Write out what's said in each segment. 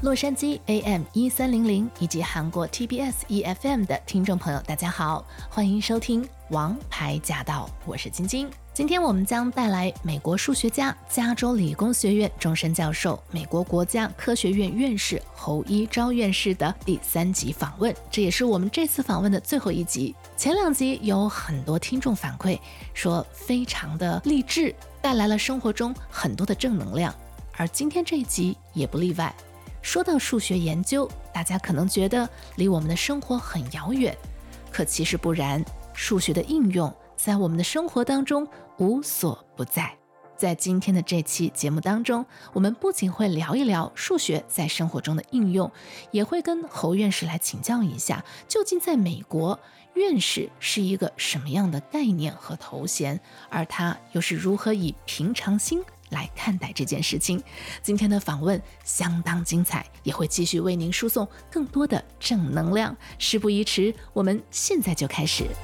洛杉矶 AM1300 以及韩国 TBS EFM 的听众朋友，大家好，欢迎收听《王牌驾到》，我是晶晶。今天我们将带来美国数学家、加州理工学院终身教授、美国国家科学院院士侯一钊院士的第3集访问，这也是我们这次访问的最后一集。前2集有很多听众反馈说非常的励志，带来了生活中很多的正能量，而今天这一集也不例外。说到数学研究，大家可能觉得离我们的生活很遥远，可其实不然，数学的应用在我们的生活当中无所不在。在今天的这期节目当中，我们不仅会聊一聊数学在生活中的应用，也会跟侯院士来请教一下，究竟在美国，院士是一个什么样的概念和头衔，而他又是如何以平常心来看待这件事情。今天的访问相当精彩，也会继续为您输送更多的正能量。事不宜迟，我们现在就开始。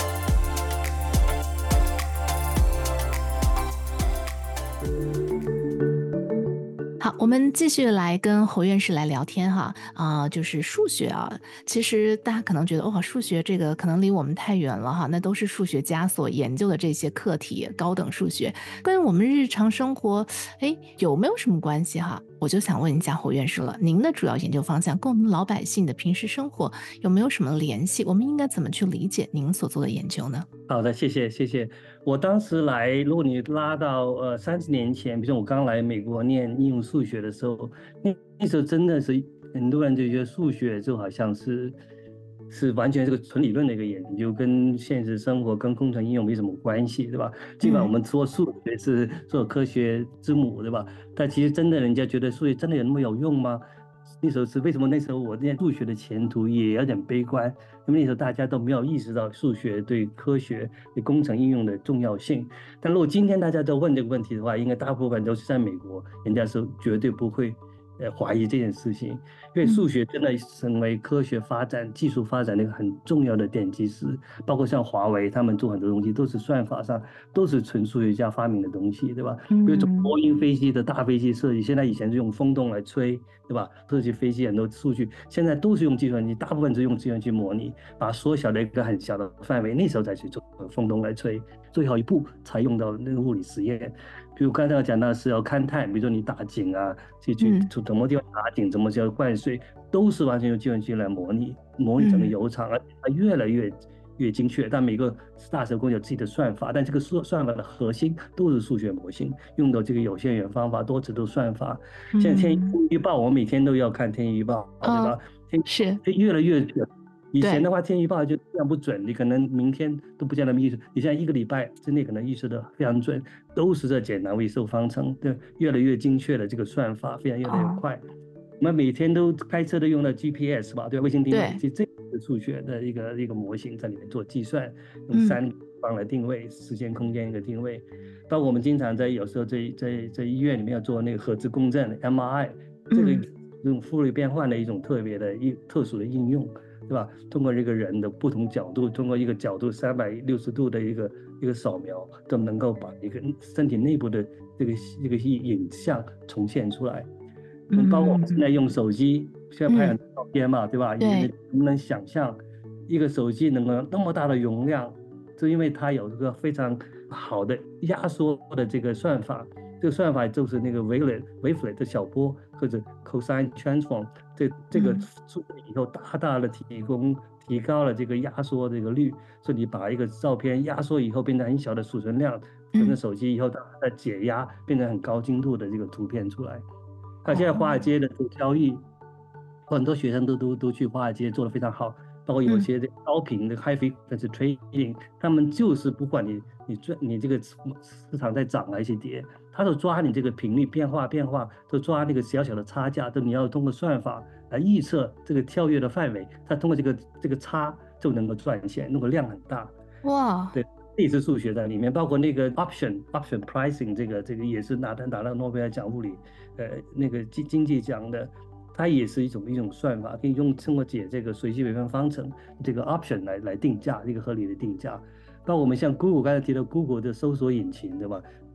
好，我们继续来跟侯院士来聊天哈。就是数学啊，其实大家可能觉得数学这个可能离我们太远了哈，那都是数学家所研究的这些课题，高等数学跟我们日常生活有没有什么关系哈？我就想问一下侯院士了，您的主要研究方向跟我们老百姓的平时生活有没有什么联系？我们应该怎么去理解您所做的研究呢？ 好的，谢谢。我当时来，如果你拉到30年前，比如说我刚来美国念应用数学的时候，那时候真的是很多人就觉得数学就好像是完全是个纯理论的一个研究，跟现实生活跟工程应用没什么关系，对吧？尽管我们说数学是做科学之母，对吧？但其实真的人家觉得数学真的有那么有用吗？那时候是为什么？那时候我念数学的前途也有点悲观，因为那时候大家都没有意识到数学对科学、对工程应用的重要性。但如果今天大家都问这个问题的话，应该大部分都是在美国，人家是绝对不会怀疑这件事情，因为数学真的成为科学发展、技术发展的一个很重要的奠基石。包括像华为，他们做很多东西都是算法上都是纯数学家发明的东西，对吧？比如说波音飞机的大飞机设计，现在以前是用风洞来吹，对吧？设计飞机很多数据，现在都是用计算机，大部分是用计算机模拟，把它缩小了一个很小的范围，那时候才去做风洞来吹，最后一步才用到那个物理实验。比如刚才我讲到是要勘探，比如说你打井啊，去什么地方打井，怎么叫灌水，都是完全用计算机来模拟整个油厂，而且它越来越精确。但每个大手工有自己的算法，但这个算法的核心都是数学模型，用到这个有限元方法、多尺度算法。现在天气预报，我每天都要看天气预报，对吧？ 是越来越准。以前的话，天气预报就非常不准，你可能明天都不见得预测，你现在1个礼拜之内可能预测的非常准，都是这简单微受方程，对，越来越精确的这个算法，非常越来越快。我们每天都开车都用到 GPS 吧，对，卫星定位，其实这个数学的一个模型在里面做计算，用3个方来定位时间、空间一个定位。包括我们经常有时候在医院里面要做那个核磁共振 MRI， 这个用复位变换的一种特殊的应用。对吧？通过这个人的不同角度，通过一个角度360度的一个扫描，都能够把一个身体内部的这个影像重现出来。包括我们现在用手机，现在拍很多照片嘛，对吧？你能不能想象一个手机能够那么大的容量？就因为它有这个非常好的压缩的这个算法。这个算法就是那个 wavelet 的小波或者 cosine transform， 这个处理以后大大的提高了这个压缩这个率，所以你把一个照片压缩以后变成很小的储存量，存在手机以后它再解压变成很高精度的这个图片出来。现在华尔街的交易，很多学生都去华尔街做得非常好，包括有些高频的 high frequency trading， 他们就是不管你这个市场在涨还是跌，他都抓你这个频率变化，都抓那个小小的差价，都你要通过算法来预测这个跳跃的范围，他通过这个差就能够赚钱，那个量很大。 哇， 对，这也是数学在里面，包括那个 option pricing， 这个也是拿到诺贝尔奖物理那个经济奖的。它也是一种算法，可以通过解这个随机微分方程这个 option 来定价，一个合理的定价。那我们像 Google 刚才提到 Google 的搜索引擎，对吧？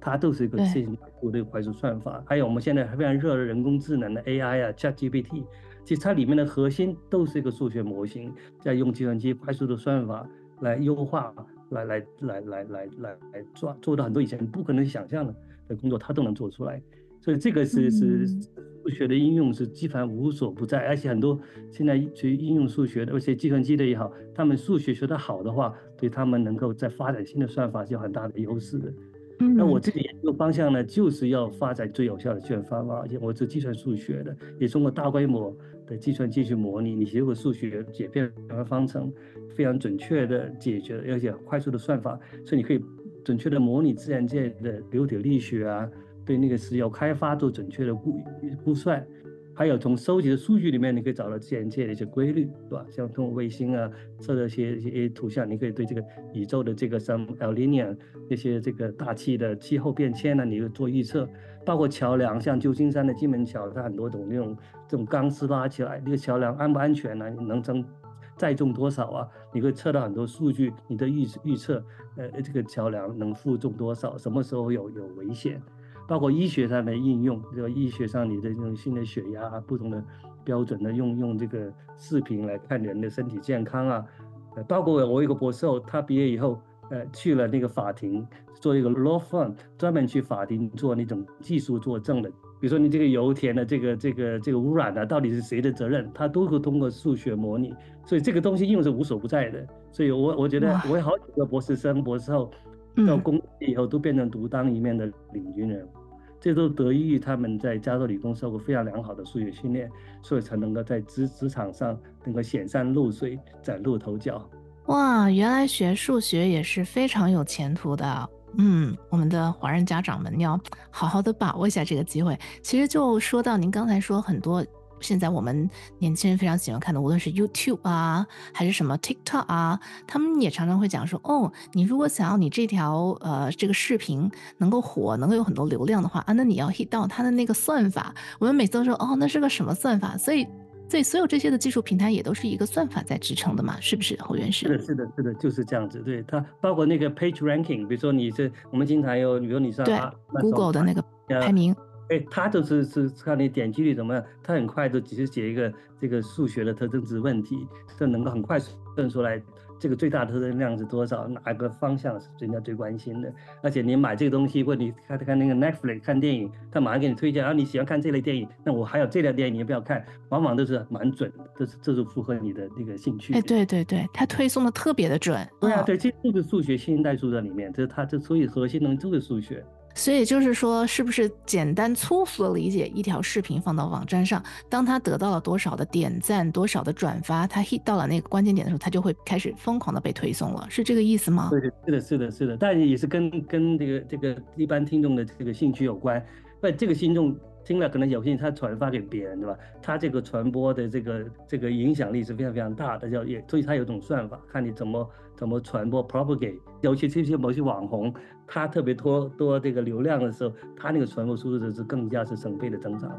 它都是一个线性代数的一个快速算法。还有我们现在非常热的人工智能的 AI 啊 ChatGPT， 其实它里面的核心都是一个数学模型，在用计算机快速的算法来优化，来做到很多以前不可能想象的工作，它都能做出来。所以这个是数学的应用是基本上无所不在，而且很多现在学应用数学的，而且计算机的也好，他们数学学得好的话，对他们能够在发展新的算法是有很大的优势的。那我自己研究方向呢，就是要发展最有效的计算方法，而且我是计算数学的，也通过大规模的计算机去模拟，你学过数学解变换方程，非常准确的解决，而且快速的算法，所以你可以准确的模拟自然界的流体力学啊，对那个石油开发做准确的估算，还有从收集的数据里面，你可以找到自然界的一些规律，对吧？像通过卫星啊测的一些图像，你可以对这个宇宙的这个什么 El Niño 那些这个大气的气候变迁呢，你做预测。包括桥梁，像旧金山的金门桥，它很多种这种钢丝拉起来，那个桥梁安不安全呢？你能载重多少啊？你会测到很多数据，你的预测，这个桥梁能负重多少，什么时候有危险？包括医学上的应用，这个医学上你的这种新的血压啊，不同的标准的用这个视频来看人的身体健康啊，包括我有一个博士后，他毕业以后，去了那个法庭做一个 law firm， 专门去法庭做那种技术作证的，比如说你这个油田的这个污染啊，到底是谁的责任，他都会通过数学模拟，所以这个东西应用是无所不在的。所以我觉得我有好几个博士生、博士后到工作以后都变成独当一面的领军人。这都得益于他们在加州理工受过非常良好的数学训练，所以才能够在职场上能够显山露水、崭露头角。 哇，原来学数学也是非常有前途的。我们的华人家长们要好好的把握一下这个机会。其实就说到您刚才说很多现在我们年轻人非常喜欢看的，无论是 YouTube 啊，还是什么 TikTok 啊，他们也常常会讲说，你如果想要你这条这个视频能够火，能够有很多流量的话啊，那你要 hit 到它的那个算法。我们每次都说，那是个什么算法？所以所有这些的技术平台也都是一个算法在支撑的嘛，是不是侯院士？ 是的，就是这样子。对，它包括那个 page ranking，比如说我们经常有，比如你上对 Google 的那个排名。 它就是看你点击率怎么样，它很快就只是写一个这个数学的特征值问题，就能够很快算出来这个最大的特征量是多少，哪个方向是人家最关心的。而且你买这个东西，或者你看那个 Netflix 看电影，他马上给你推荐，你喜欢看这类电影，那我还有这类电影你要不要看？往往都是蛮准的，这是符合你的那个兴趣。 对，它推送的特别的准。 对啊，对，这就是数学线性代数在里面，所以核心东西都是数学。 所以就是说，是不是简单粗俗的理解，一条视频放到网站上，当它得到了多少的点赞、多少的转发，它 hit 到了那个关键点的时候，它就会开始疯狂的被推送了，是这个意思吗？ 对，是的，但也是跟这个一般听众的这个兴趣有关。这个听众听了可能有兴趣，他转发给别人，对吧？他这个传播的这个影响力是非常非常大的，所以他有种算法，看你怎么传播 propagate， 尤其这些某些网红，他特别多这个流量的时候，他那个传播速度是更加是成倍的增长。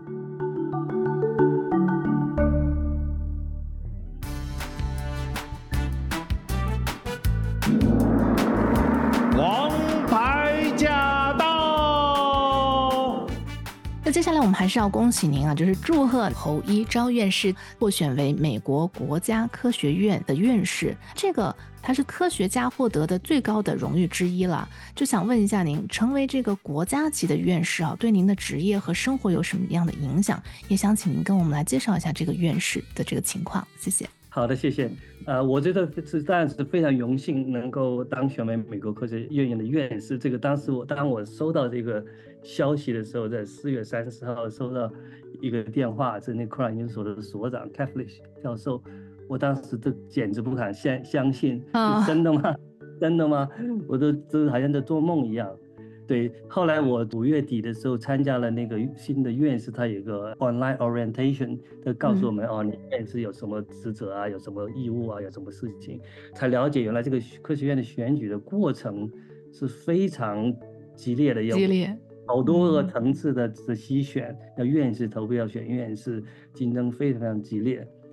王牌驾到！ 那接下来我们还是要恭喜您啊，就是祝贺侯一昭院士获选为美国国家科学院的院士，这个他是科学家获得的最高的荣誉之一了。就想问一下您，成为这个国家级的院士啊，对您的职业和生活有什么样的影响？也想请您跟我们来介绍一下这个院士的这个情况，谢谢。 好的，谢谢。我觉得当然是非常荣幸能够当选为美国科学院的院士。这个当我收到这个消息的时候，在4月30号收到一个电话，是那克莱研究所的所长 Catholic 教授，我当时都简直不敢相信，是真的吗？真的吗？我都好像在做梦一样。对，后来我5月底的时候参加了那个新的院士，他有一个 online orientation， 他告诉我们你院士有什么职责啊，有什么义务啊，有什么事情，才了解原来这个科学院的选举的过程是非常激烈的，好多个层次的筛选，要院士投票选院士，竞争非常非常激烈。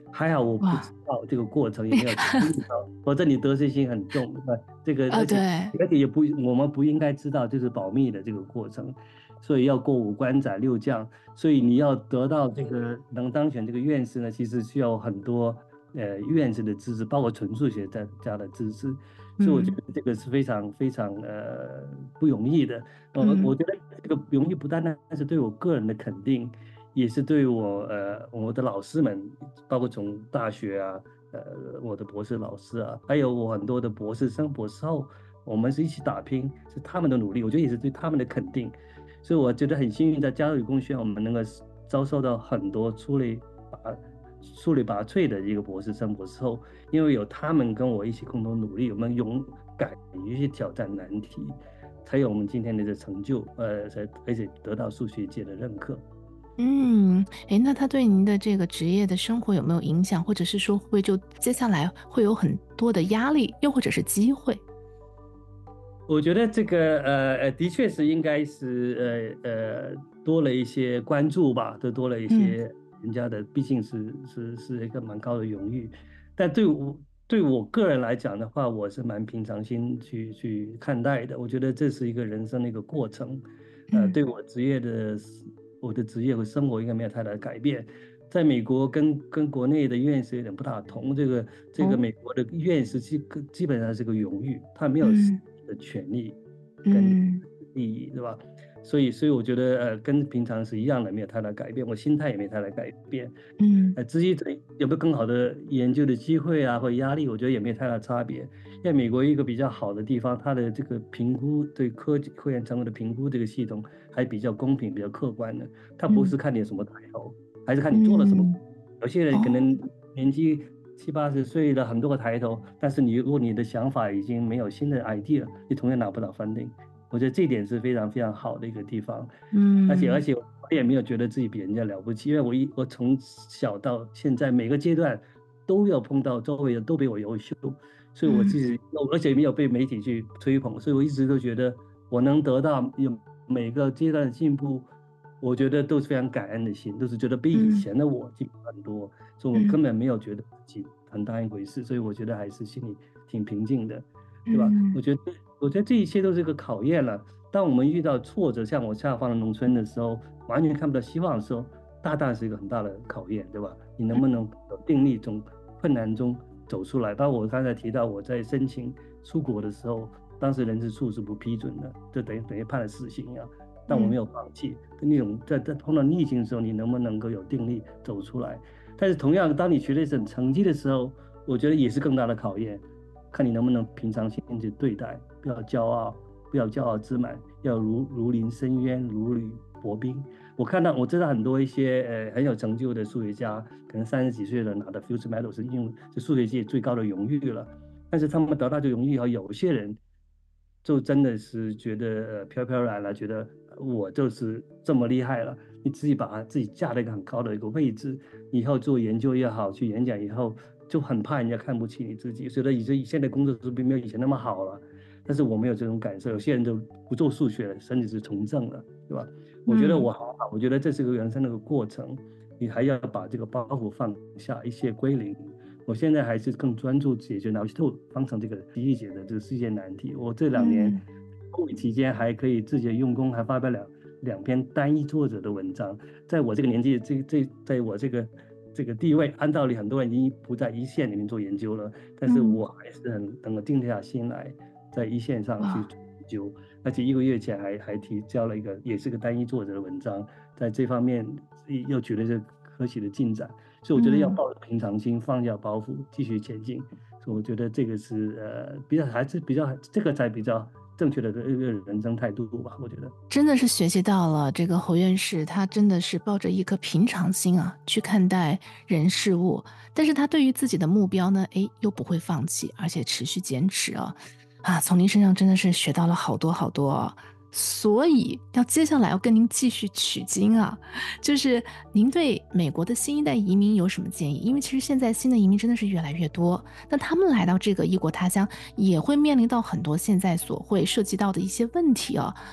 还好我不知道这个过程，也没有经历到，否则你得失心很重。这个对， 而且也不，我们不应该知道这是保密的这个过程，所以要过五关斩六将，所以你要得到这个能当选这个院士呢，其实需要很多院士的支持，包括纯数学家的支持。所以我觉得这个是非常非常不容易的。我觉得这个容易不单单是对我个人的肯定，也是对我的老师们，包括从大学啊，我的博士老师啊，还有我很多的博士生、博士后，我们是一起打拼，是他们的努力，我觉得也是对他们的肯定。所以我觉得很幸运，在加州理工学院，我们能够遭受到很多出类拔萃的一个博士生、博士后，因为有他们跟我一起共同努力，我们勇敢于去挑战难题，才有我们今天的这成就，而且得到数学界的认可。 那他对您的这个职业的生活有没有影响，或者是说会就接下来会有很多的压力，又或者是机会？ 我觉得这个的确是应该是多了一些关注吧，都多了一些人家的，毕竟是一个蛮高的荣誉。但对我个人来讲的话，我是蛮平常心去看待的。我觉得这是一个人生的一个过程，对我的职业和生活应该没有太大的改变。在美国跟国内的院士有点不大同，这个美国的院士基本上是个荣誉，他没有的权利跟利益，对吧？所以我觉得跟平常是一样的，没有太大改变，我心态也没太大改变。至于有没有更好的研究的机会啊，或者压力，我觉得也没有太大差别。因为美国一个比较好的地方，它的这个评估对科研成果的评估这个系统还比较公平、比较客观的，它不是看你有什么抬头，还是看你做了什么。有些人可能年纪70、80岁了，很多个抬头，但是如果你的想法已经没有新的 idea， 你同样拿不到 funding。我觉得这一点是非常非常好的一个地方。而且我也没有觉得自己比人家了不起，因为我从小到现在每个阶段都有碰到周围人都比我优秀，所以我自己而且没有被媒体去吹捧，所以我一直都觉得我能得到有每个阶段的进步，我觉得都是非常感恩的心，都是觉得比以前的我进步很多，所以我根本没有觉得自己很大一回事，所以我觉得还是心里挺平静的，对吧？我觉得这一切都是一个考验了。当我们遇到挫折，像我下放了农村的时候，完全看不到希望的时候，大概是一个很大的考验，对吧？你能不能有定力从困难中走出来？包括我刚才提到我在申请出国的时候，当时人事处是不批准的，就等于判了死刑一样。但我没有放弃，那种在碰到逆境的时候，你能不能够有定力走出来？但是同样，当你取得一种成绩的时候，我觉得也是更大的考验，看你能不能平常心去对待，不要骄傲自满，要如临深渊，如履薄冰。我知道很多一些很有成就的数学家，可能30几岁了拿的 Fields Medal 是数学界最高的荣誉了，但是他们得到这个荣誉以后，有些人就真的是觉得飘飘然了，觉得我就是这么厉害了。你自己把自己架在一个很高的一个位置，以后做研究也好，去演讲以后，就很怕人家看不起你自己，觉得现在工作是并没有以前那么好了。但是我没有这种感受，有些人就不做数学了，甚至是从政了，对吧？我觉得我好好，我觉得这是个人生的一个过程，你还要把这个包袱放下，一切归零。我现在还是更专注解决NaviCode方程这个奇异解的这个世界难题。我这2年COVID期间还可以自己用功，还发表两篇单一作者的文章。在我这个年纪，在我这个地位，按道理很多人已经不在一线里面做研究了，但是我还是能够定下心来，在一线上去做研究。而且1个月前还提交了一个也是个单一作者的文章，在这方面又取得这可喜的进展。所以我觉得要抱着平常心，放下包袱，继续前进。所以我觉得这个是这个才比较正确的一个人生态度吧。我觉得真的是学习到了这个侯院士，他真的是抱着一颗平常心啊去看待人事物，但是他对于自己的目标呢，又不会放弃，而且持续坚持从您身上真的是学到了好多好多所以接下来要跟您继续取经就是您对美国的新一代移民有什么建议？因为其实现在新的移民真的是越来越多，那他们来到这个异国他乡，也会面临到很多现在所会涉及到的一些问题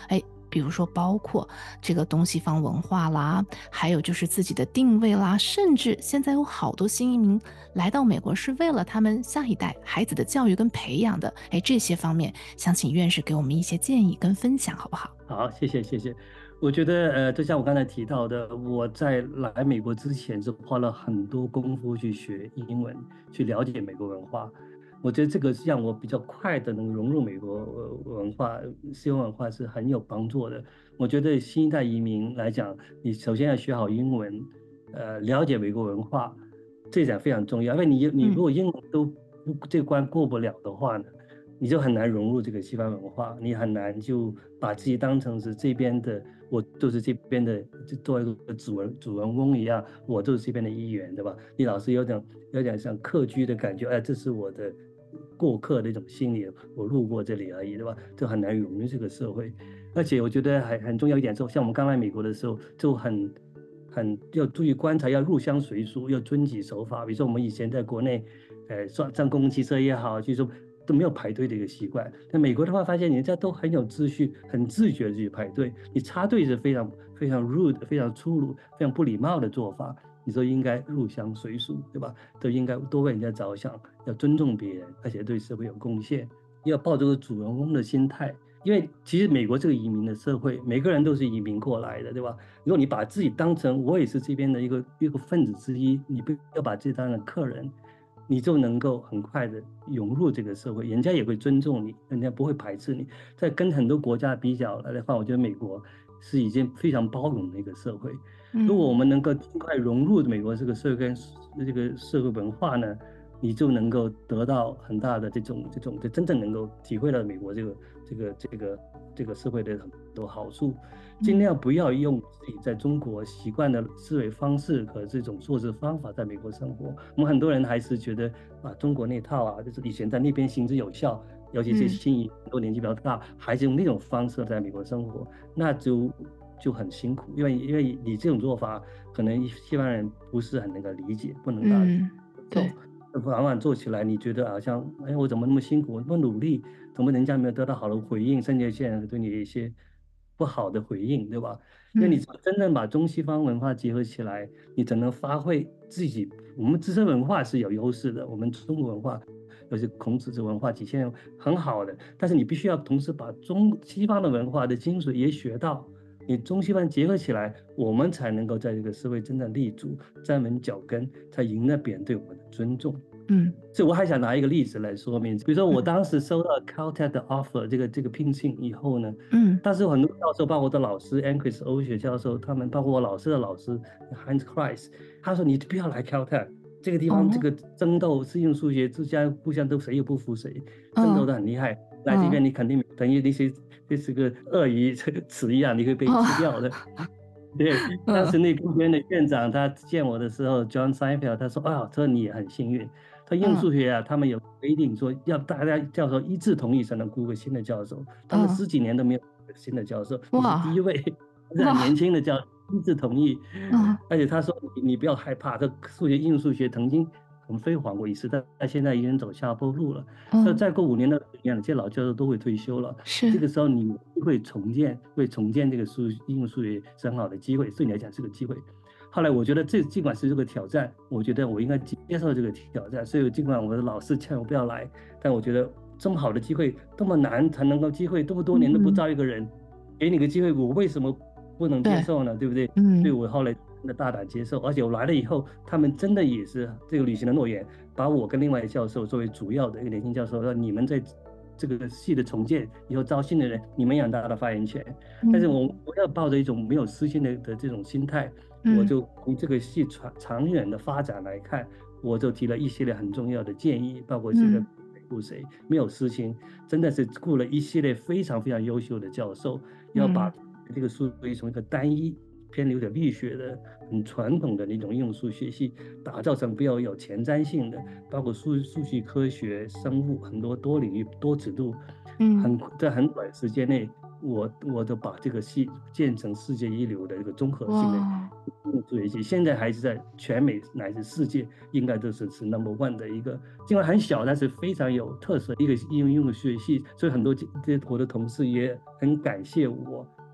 比如说包括这个东西方文化啦，还有就是自己的定位啦，甚至现在有好多新移民来到美国是为了他们下一代孩子的教育跟培养的。这些方面想请院士给我们一些建议跟分享好不好？ 好，谢谢谢谢。我觉得就像我刚才提到的，我在来美国之前是花了很多功夫去学英文，去了解美国文化。我觉得这个让我比较快的能融入美国文化、西方文化是很有帮助的。我觉得新一代移民来讲，你首先要学好英文，了解美国文化，这点非常重要。因为你如果英文都这关过不了的话呢，你就很难融入这个西方文化，你很难就把自己当成是这边的，我就是这边的，就作为一个主人翁一样，我就是这边的一员，对吧？你老是有点像客居的感觉，这是我的过客的一种心理，我路过这里而已，对吧？就很难融入这个社会。而且我觉得很重要一点是，像我们刚来美国的时候，就很要注意观察，要入乡随俗，要遵纪守法。比如说我们以前在国内，上公共汽车也好，就是说都没有排队的一个习惯。在美国的话，发现人家都很有秩序、很自觉的去排队。你插队是非常非常 rude、非常粗鲁、非常不礼貌的做法。你说应该入乡随俗，对吧？都应该多为人家着想，要尊重别人，而且对社会有贡献，要抱这个主人翁的心态。因为其实美国这个移民的社会，每个人都是移民过来的，对吧？如果你把自己当成我也是这边的一个分子之一，你不要把自己当成客人，你就能够很快的融入这个社会，人家也会尊重你，人家不会排斥你。在跟很多国家比较来的话，我觉得美国是已经非常包容的一个社会。如果我们能够尽快融入美国这个社会跟这个社会文化呢，你就能够得到很大的这种真正能够体会到美国这个社会的很多好处。尽量不要用自己在中国习惯的思维方式和这种做事方法在美国生活。我们很多人还是觉得中国那套就是以前在那边行之有效，尤其是新移很多年纪比较大，还是用那种方式在美国生活，那就很辛苦，因为你这种做法可能西方人不是很能够理解，不能接受。往往做起来你觉得好像我怎么那么辛苦，那么努力，怎么人家没有得到好的回应，甚至现在对你一些不好的回应，对吧？因为你真正把中西方文化结合起来，你只能发挥自己。我们自身文化是有优势的，我们中国文化尤其孔子这文化体现很好的，但是你必须要同时把西方的文化的精髓也学到，你中西方结合起来，我们才能够在这个社会真正立足，站稳脚跟，才赢得别人对我们的尊重。所以我还想拿一个例子来说明，比如说我当时收到 Caltech 的 offer， 这个聘请以后呢，当时很多教授，包括我的老师 Anchris 欧学教授，他们包括我老师的老师 Hans Kreis， 他说你不要来 Caltech。这个地方这个争斗适应数学之间互相都谁也不服谁，争斗的很厉害。来这边你肯定等于那些就是个鳄鱼齿一样，你会被吃掉的。对，当时那公园的院长他见我的时候 ，John Seinfeld 他说：“他说你也很幸运，他应用数学他们有规定说要大家教授一致同意才能雇个新的教授，他们10几年都没有新的教授，你是第一位，是很年轻的教授。”一致同意，而且他说你不要害怕，这应用数学曾经很辉煌过一次，但现在已经走下坡路了。再过5年的这些老教授都会退休了，这个时候你会重建这个应用数学是很好的机会，对你来讲是个机会。后来我觉得尽管是这个挑战，我觉得我应该接受这个挑战，所以尽管我的老师劝我不要来，但我觉得这么好的机会，这么难才能够机会，这么多年都不招一个人，给你个机会，我为什么不能接受呢？对不对？所以我后来真的大胆接受，而且我来了以后，他们真的也是这个履行了诺言，把我跟另外一个教授作为主要的一个年轻教授，让你们在这个系的重建以后招新的人，你们养大的发言权。但是我要抱着一种没有私心的这种心态，我就从这个系长远的发展来看，我就提了一系列很重要的建议，包括这个雇谁没有私心，真的是雇了一系列非常非常优秀的教授，要把这个数学从一个单一偏有点力学的很传统的那种应用数学系，打造成比较有前瞻性的，包括数据科学、生物很多多领域多尺度，在很短时间内，我就把这个系建成世界一流的一个综合性的应用数学系，现在还是在全美乃至世界应该都是No.1的一个，尽管很小，但是非常有特色的一个应用数学系，所以很多我的同事也很感谢我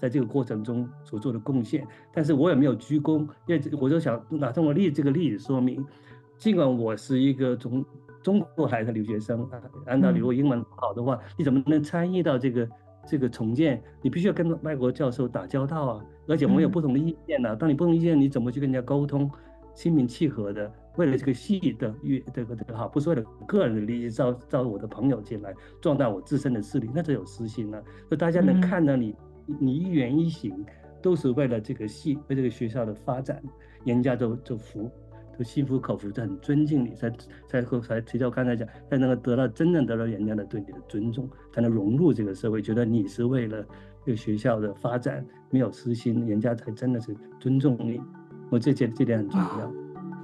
在这个过程中所做的贡献。但是我也没有居功，因为我就想拿这个例子说明，尽管我是一个从中国来的留学生，按道理如果英文好的话，你怎么能参与到这个重建？你必须要跟外国教授打交道啊，而且我们有不同的意见啊。当你不同意见，你怎么去跟人家沟通，心平气和的，为了这个系的这个好，不是为了个人的利益，招我的朋友进来，壮大我自身的势力，那就有私心了。所以大家能看到你一言一行都是为了这个系，为这个学校的发展，人家都心服口服，就很尊敬你，才提到刚才讲，才能够真正得到人家的对你的尊重，才能融入这个社会，觉得你是为了这个学校的发展，没有私心，人家才真的是尊重你。我这点很重要。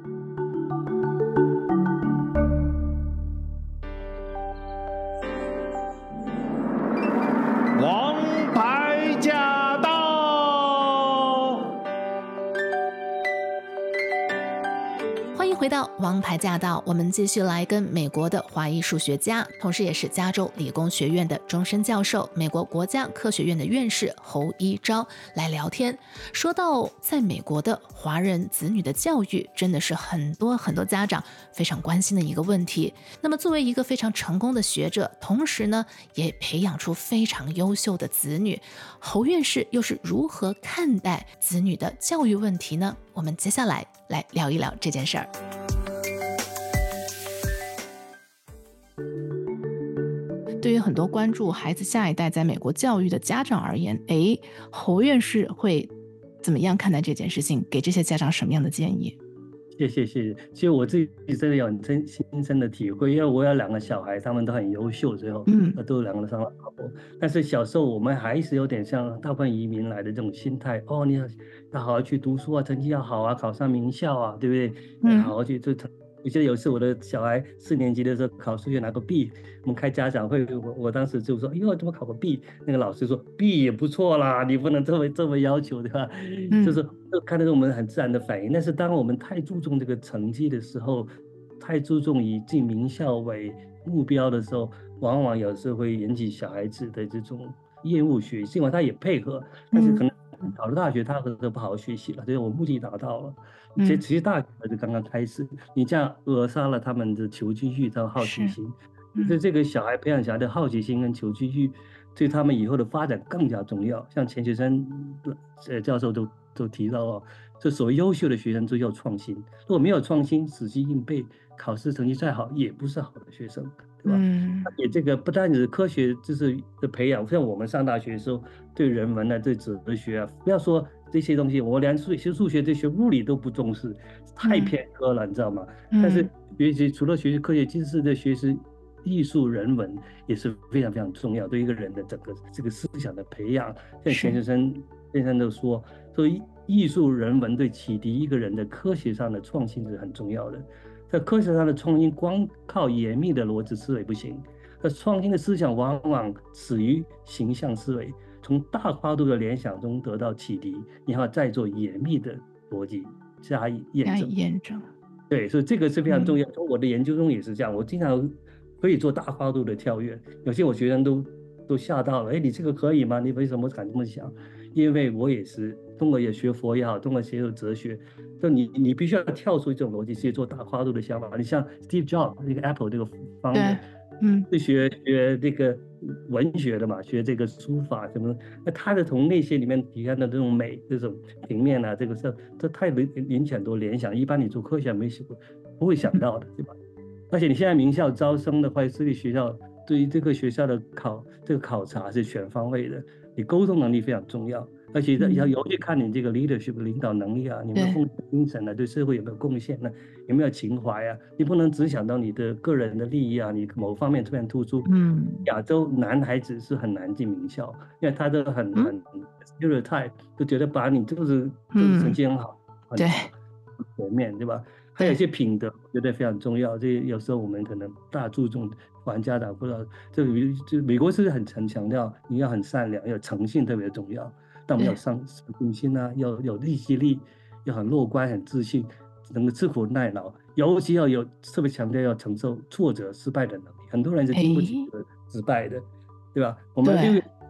王牌驾到！ 欢迎回到王牌驾到，我们继续来跟美国的华裔数学家，同时也是加州理工学院的终身教授，美国国家科学院的院士侯一钊来聊天。说到在美国的华人子女的教育，真的是很多家长非常关心的一个问题。那么作为一个非常成功的学者，同时呢也培养出非常优秀的子女，侯院士又是如何看待子女的教育问题呢？我们接下来聊一聊这件事儿。对于很多关注孩子下一代在美国教育的家长而言，侯院士会怎么样看待这件事情？给这些家长什么样的建议？ 谢谢。其实我自己真的有很亲身的体会，因为我有2个小孩，他们都很优秀，最后都2个都上了好。但是小时候我们还是有点像大部分移民来的这种心态，你要好好去读书啊，成绩要好啊，考上名校啊，对不对？好好去我记得有一次我的小孩4年级的时候考数学拿个 B， 我们开家长会，我当时就说，怎么考个 B？ 那个老师说 B 也不错啦，你不能这么要求，对吧？就是看得出我们很自然的反应。但是当我们太注重这个成绩的时候，太注重以进名校为目标的时候，往往有时候会引起小孩子的这种厌恶学习，尽管他也配合，但是可能考了大学他可能不好好学习了，所以我目的达到了。其实大学就刚刚开始，你这样扼杀了他们的求知欲和好奇心。所以这个小孩培养小孩的好奇心跟求知欲，对他们以后的发展更加重要。像钱学森教授都提到这所谓优秀的学生就要创新，如果没有创新，死记硬背，考试成绩再好也不是好的学生，对吧？而且这个不单只是科学知识的培养，像我们上大学的时候，对人文啊，对哲学啊，不要说这些东西，我连学数学、学物理都不重视，太偏科了，你知道吗？但是除了学习科学知识的学习，艺术人文也是非常非常重要，对一个人的整个这个思想的培养。像钱学森先生都说艺术人文对启迪一个人的科学上的创新是很重要的。在科学上的创新，光靠严密的逻辑思维不行。创新的思想往往始于形象思维，从大跨度的联想中得到启迪，然后再做严密的逻辑加以验证。对，所以这个是非常重要。从我的研究中也是这样，我经常可以做大跨度的跳跃。有些我学生都吓到了，你这个可以吗？你为什么敢这么想？因为我也是中国也学佛也好，中国学哲学，就你必须要跳出这种逻辑，去做大跨度的想法。你像 Steve Jobs 那个 Apple 这个方面，是学这个文学的嘛，学这个书法什么的，那他的从那些里面体现的这种美，这种平面啊，这太引起很多联想，一般你做科学不会想到的，对吧？而且你现在名校招生的话，私立学校对于这个学校的考察是全方位的，你沟通能力非常重要，而且要尤其看你这个 leadership 领导能力啊，你有没有奉献精神啊，对社会有没有贡献呢？有没有情怀啊？你不能只想到你的个人的利益啊，你某方面特别突出。亚洲男孩子是很难进名校，因为他都很 stereotype， 都觉得把你就是成绩很好，对，全面，对吧？还有一些品德，我觉得非常重要。这有时候我们可能大注重，玩家长不知道，就美国是很强调你要很善良，要诚信特别重要。但我们要上进心啊，要有力气力，要很乐观、很自信，能够吃苦耐劳，尤其要有特别强调要承受挫折、失败的能力。很多人是经不起失败的，对吧？我们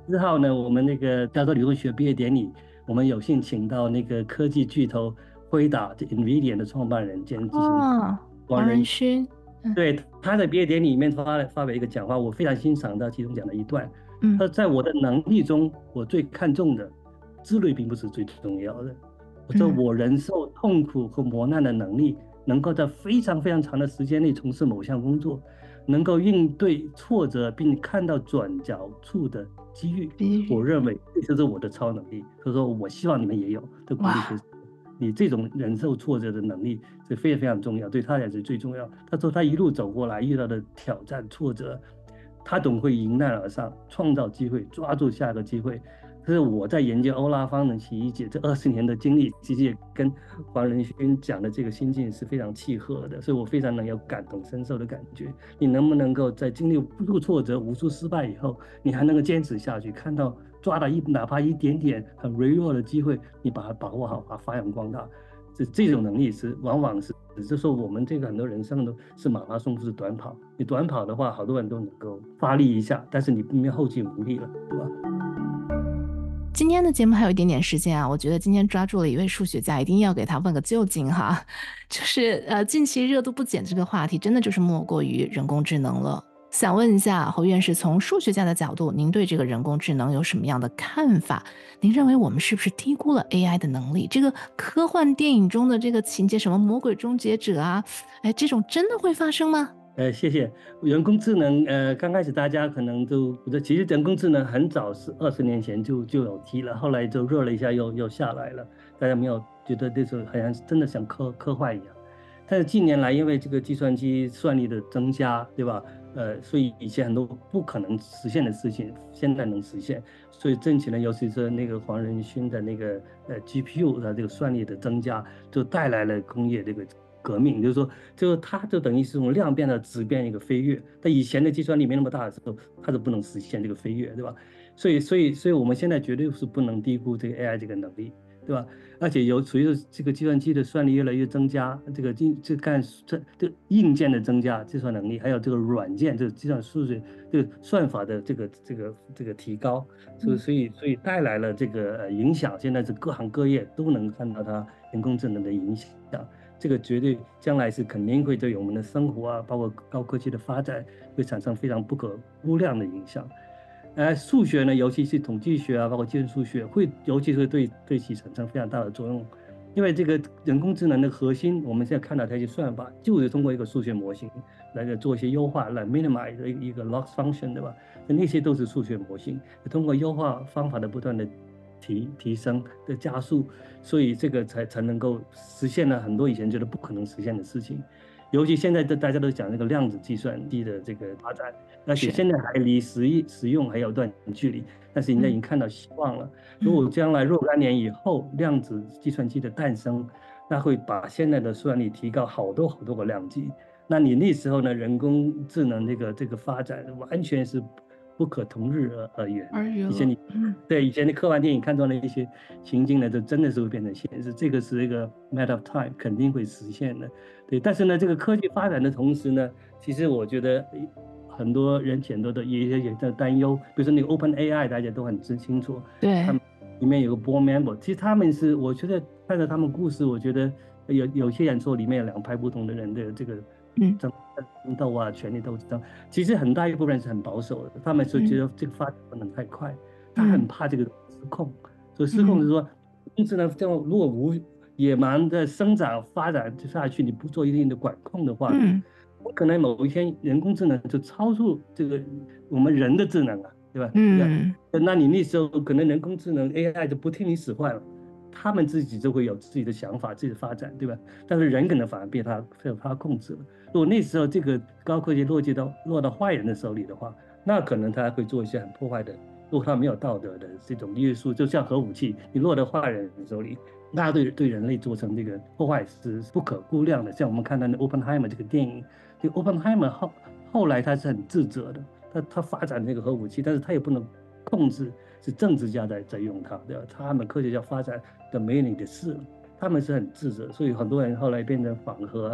4号呢，我们那个加州理工学毕业典礼，我们有幸请到那个科技巨头辉达这 NVIDIA 的创办人兼执行哦，黄仁勋， 对，他在毕业典礼里面发表一个讲话，我非常欣赏到其中讲的一段。他说在我的能力中，我最看重的智力并不是最重要的。我说我忍受痛苦和磨难的能力，能够在非常非常长的时间内从事某项工作，能够应对挫折并看到转角处的机遇，我认为这就是我的超能力。他说我希望你们也有，都鼓励学生。你这种忍受挫折的能力是非常非常重要，对他来说最重要。他说他一路走过来遇到的挑战挫折，他总会迎难而上，创造机会，抓住下个机会。这是我在研究欧拉方程洗衣机这20年的经历，其实也跟黄仁勋讲的这个心境是非常契合的，所以我非常能有感同身受的感觉。你能不能够在经历无数挫折、无数失败以后，你还能够坚持下去，看到抓到哪怕一点点很微弱的机会，你把它把握好，把它发扬光大。这种能力往往是，就是说我们这个很多人生都是马拉松，不是短跑。你短跑的话，好多人都能够发力一下，但是你没有后继无力了，对吧？ 今天的节目还有一点点时间啊，我觉得今天抓住了一位数学家，一定要给他问个究竟哈。就是近期热度不减这个话题，真的就是莫过于人工智能了。想问一下侯院士，从数学家的角度，您对这个人工智能有什么样的看法？您认为我们是不是低估了 AI 的能力？这个科幻电影中的这个情节，什么魔鬼终结者啊，这种真的会发生吗？ 谢谢。人工智能，刚开始大家可能都觉得，其实人工智能很早是20年前就有提了，后来就热了一下又下来了，大家没有觉得那时候好像真的像科幻一样。但是近年来，因为这个计算机算力的增加，对吧？所以以前很多不可能实现的事情，现在能实现。所以正起来，尤其是那个黄仁勋的那个GPU 的这个算力的增加，就带来了工业这个革命。就是说，它就等于是从量变到质变一个飞跃。但以前的计算力没那么大的时候，它是不能实现这个飞跃，对吧？所以我们现在绝对是不能低估这个 AI 这个能力，对吧？而且随着这个计算机的算力越来越增加，这硬件的增加，计算能力，还有这个软件，这个计算数学，这个算法的这个提高，所以带来了这个影响。现在是各行各业都能看到它人工智能的影响，这个绝对将来是肯定会对我们的生活啊，包括高科技的发展，会产生非常不可估量的影响。数学呢，尤其是统计学啊，包括计算数学，尤其是对其产生非常大的作用。因为这个人工智能的核心，我们现在看到它一些算法，就是通过一个数学模型来做一些优化，来 minimize 一个 loss function， 对吧？那些都是数学模型，通过优化方法的不断的提升的加速，所以这个才能够实现了很多以前觉得不可能实现的事情。尤其现在大家都讲那个量子计算机的这个发展，而且现在还离实用还有段距离，但是人家已经看到希望了。如果将来若干年以后，量子计算机的诞生，那会把现在的算力提高好多好多个量级。那你那时候呢，人工智能这个发展完全是不可同日而语。以前以前的科幻电影看到的一些情境呢，就真的是会变成现实。这个是一个 matter of time， 肯定会实现的。对，但是呢，这个科技发展的同时呢，其实我觉得很多人很多的也在担忧，比如说那个 OpenAI， 大家都很清楚， 对，他们里面有个 board member， 其实他们是，我觉得看到他们故事，我觉得有些人说里面有两派不同的人的这个争斗啊，权力斗争，其实很大一部分人是很保守的，他们是觉得这个发展不能太快，他很怕这个失控，所以失控是说，智能这种如果野蛮的生长发展下去，你不做一定的管控的话，可能某一天人工智能就超出这个我们人的智能了，对吧？那你那时候可能人工智能 AI 就不听你使唤了，他们自己就会有自己的想法、自己的发展，对吧？但是人可能反而被他控制了。如果那时候这个高科技落到坏人的手里的话，那可能他会做一些很破坏的，如果他没有道德的这种约束，就像核武器，你落到坏人手里，那对人类做成这个破坏是不可估量的。像我们看到的 Oppenheimer 这个电影，这个 Oppenheimer 后来他是很自责的，他发展这个核武器，但是他也不能控制，是政治家在用它，对吧？他们科学家发展的没你的事了，他们是很自责，所以很多人后来变成反核，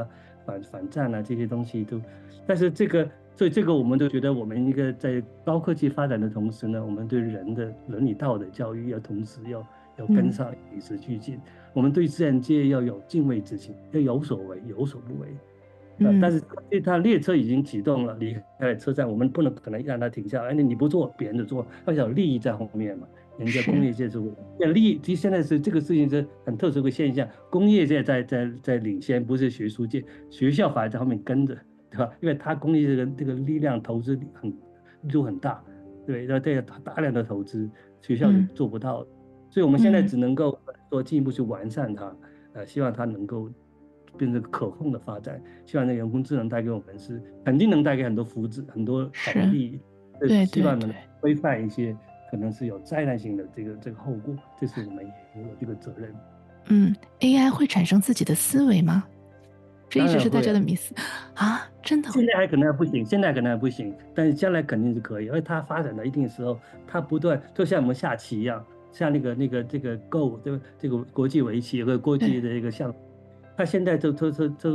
反战啊这些东西都，但是所以这个我们都觉得，我们一个在高科技发展的同时呢，我们对人的伦理道德教育要同时要跟上，与时俱进。我们对自然界要有敬畏之心，要有所为，有所不为。但是它列车已经启动了，离开了车站，我们不能可能让它停下来。你不做，别人就做，要有利益在后面嘛。人家工业界是利益，其实现在是这个事情是很特殊的现象，工业界在领先，不是学术界，学校反而在后面跟着，对吧？因为它工业这个力量投资很大，对，要这个大量的投资，学校是做不到的，所以我们现在只能够说进一步去完善它，希望它能够变成可控的发展，希望那人工智能带给我们是肯定能带给很多福祉，很多好的利益， 对， 希望能规范一些可能是有灾难性的这个后果，这是我们也有这个责任。 AI 会产生自己的思维吗？这一直是大家的迷思啊，真的。 现在还可能还不行，但是将来肯定是可以，因为它发展到一定的时候，它不断就像我们下棋一样，像这个 Go 这个国际围棋和国际的一个项目，它现在这个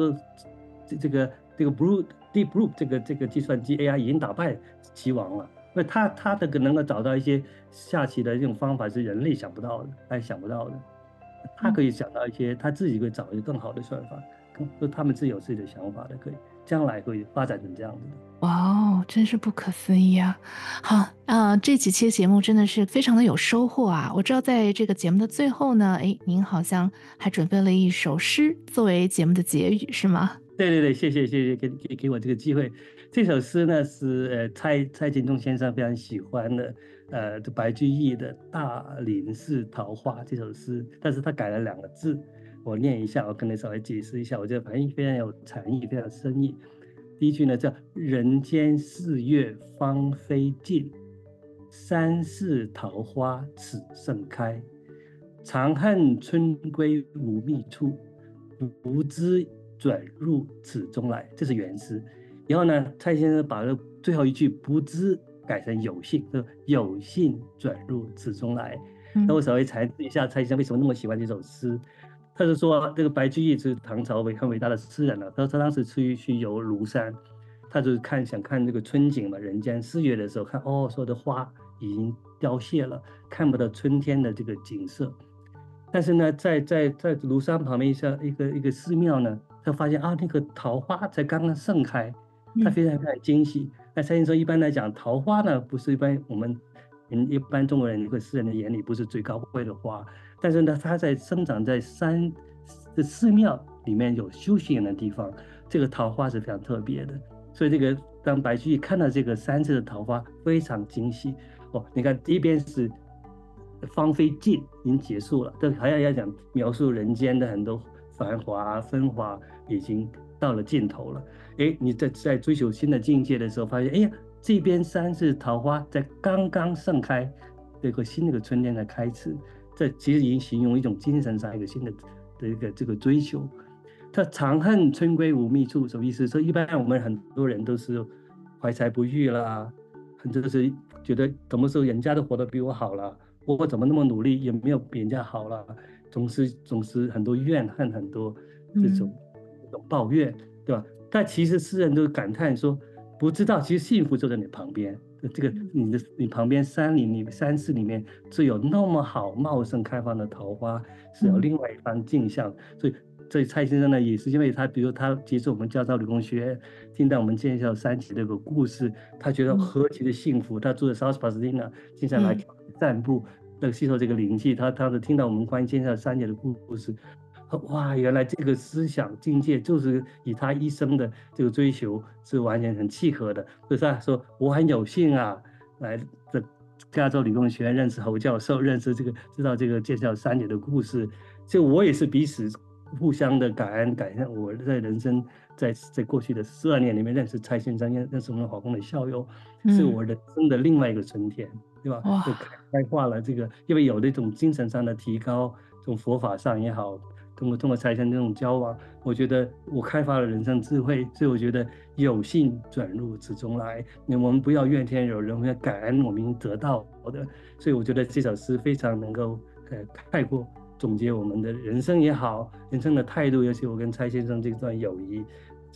Deep Blue 这个计算机 AI 已经打败棋王了，因为它能够找到一些下棋的这种方法是人类想不到的，还想不到的，它可以想到一些，它自己会找一个更好的算法。他们是有自己的想法的，可以将来会发展成这样子的。 哇哦，真是不可思议啊！好这几期节目真的是非常的有收获啊！我知道在这个节目的最后呢，您好像还准备了一首诗作为节目的结语，是吗？ 对，谢谢给我这个机会。这首诗呢是蔡京仲先生非常喜欢的，白居易的《大林寺桃花》这首诗，但是他改了2个字。我念一下，我跟你稍微解释一下，我觉得反应非常有禅意，非常深意。第一句呢叫“人间四月芳菲尽，山寺桃花此盛开。长恨春归无觅处，不知转入此中来”，这是原诗。然后呢，蔡先生把最后一句“不知”改成有幸，有幸转入此中来。那我稍微阐释一下蔡先生为什么那么喜欢这首诗。他是说，这个白居易是唐朝很伟大的诗人了。他当时去游庐山，他就是想看这个春景嘛，人间4月的时候，看所有的花已经凋谢了，看不到春天的这个景色。但是呢，在庐山旁边一个寺庙呢，他发现那个桃花才刚刚盛开，他非常惊喜。那蔡先生说，一般来讲，桃花呢不是一般中国人一个诗人的眼里不是最高贵的花。但是呢，它生长在寺庙里面有修行人的地方，这个桃花是非常特别的。所以当白居易看到这个山寺的桃花，非常惊喜。你看第一边是芳菲尽，已经结束了，这还要讲描述人间的很多繁华纷华已经到了尽头了。你在追求新的境界的时候，发现这边山寺桃花在刚刚盛开，这个新的春天才开始。这其实已经形容一种精神上一个新的这个追求。他长恨春归无觅处，什么意思？说一般我们很多人都是怀才不遇啦，很多是觉得什么时候人家都活得比我好了，我怎么那么努力也没有比人家好了，总是很多怨恨，很多这种抱怨，对吧？但其实诗人都感叹说，不知道其实幸福就在你旁边。这个你旁边山寺里面只有那么好茂盛开放的桃花，是有另外一番景象。所以蔡先生呢，也是因为比如他接受我们教招理工学院，听到我们建校3期这个故事，他觉得何其的幸福。他住在 South Pasadena， 经常来散步，吸收这个灵气。他听到我们关于建校3期的故事，哇，原来这个思想境界就是与他一生的这个追求是完全很契合的。所以他说，我很有幸来这加州理工学院认识侯教授，知道这个建校3年的故事，所以我也是彼此互相的感恩。我在人生在过去的12年里面认识蔡先生，认识我们华工的校友，是我人生的另外一个春天，对吧？就开化了这个，因为有那种精神上的提高，从佛法上也好，通过蔡先生这种交往，我觉得我开发了人生智慧，所以我觉得有幸转入此中来。我们不要怨天尤人，我们要感恩我们已经得到的。所以我觉得这首诗非常能够概括总结我们的人生也好，人生的态度，尤其我跟蔡先生这段友谊，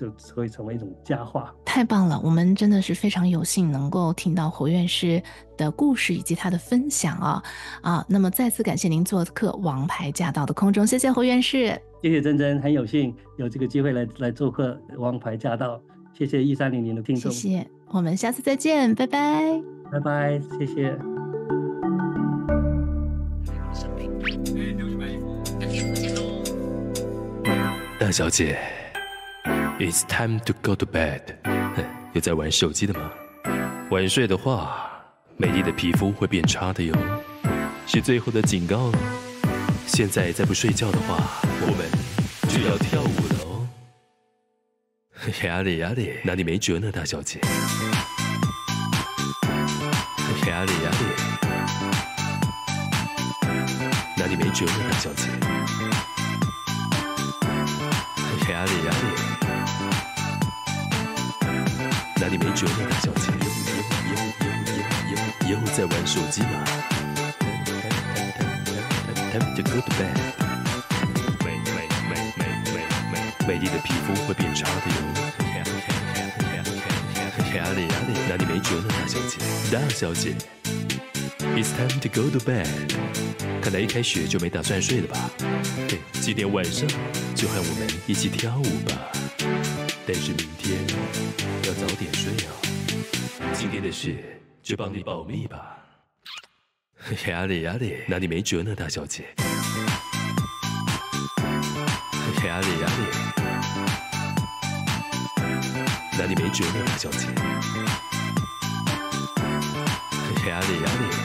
就会成为一种佳话。 太棒了，我们真的是非常有幸能够听到侯院士的故事以及他的分享那么再次感谢您做客王牌驾到的空中，谢谢侯院士。 谢谢珍珍，很有幸有这个机会来做客王牌驾到，谢谢1300的听众， 谢谢，我们下次再见，拜拜， 拜拜，谢谢。 大小姐 ，It's time to go to bed。有在玩手机的吗？晚睡的话，美丽的皮肤会变差的哟，是最后的警告了。现在再不睡觉的话，我们就要跳舞了哦。呀哩呀哩，哪里没辙呢，大小姐？呀哩呀哩，哪里没辙呢，大小姐？呀哩呀哩，哪里没辙呢，大小姐？又在玩手机吗？Time to go to bed。美丽的皮肤会变差的哟。呀哩呀哩，哪里没辙呢，大小姐？大小姐 ，It's time to go to bed。看来一开学就没打算睡了吧？今天晚上就和我们一起跳舞吧。但是明天要早点睡哦。今天的事就帮你保密吧。呀哩呀哩，哪里没辙呢，大小姐？呀哩呀哩，哪里没辙呢，大小姐？呀哩呀哩，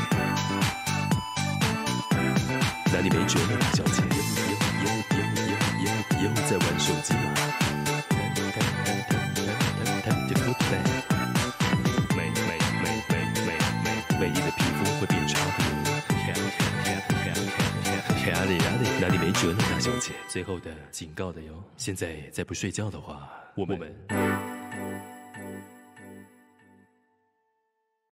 哪里没辙呢，大小姐？又在玩手机吗？美丽的皮肤会变差的哟。呀哩呀哩，哪里没辙呢，大小姐？最后的警告的哟。现在再不睡觉的话，我们